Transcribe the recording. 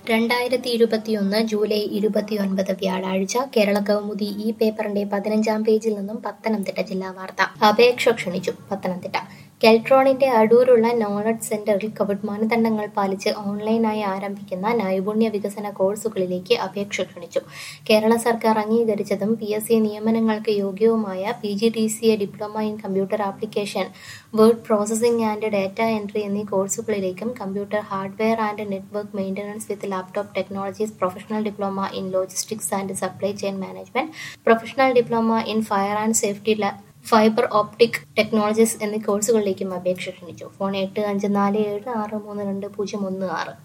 2021 July 29 വ്യാഴാഴ്ച കേരളകൗമുദി ഈ പേപ്പറിന്റെ 15-ാം പേജിൽ നിന്നും പത്തനംതിട്ട ജില്ലാ വാർത്ത. അപേക്ഷ ക്ഷണിച്ചു. പത്തനംതിട്ട കെൽട്രോണിന്റെ അടൂരുള്ള നോളജ് സെന്ററിൽ കോവിഡ് മാനദണ്ഡങ്ങൾ പാലിച്ച് ഓൺലൈനായി ആരംഭിക്കുന്ന നൈപുണ്യ വികസന കോഴ്സുകളിലേക്ക് അപേക്ഷ ക്ഷണിച്ചു. കേരള സർക്കാർ അംഗീകരിച്ചതും PSC നിയമനങ്ങൾക്ക് യോഗ്യവുമായ PGDCA diploma in computer application, word processing and data entry എന്നീ കോഴ്സുകളിലേക്കും computer hardware and network maintenance with laptop technologies, professional diploma in logistics and supply chain management, professional diploma in fire and safety fibre optic technologies എന്നീ കോഴ്സുകളിലേക്കും അപേക്ഷ ക്ഷണിച്ചു. Phone 8547632016.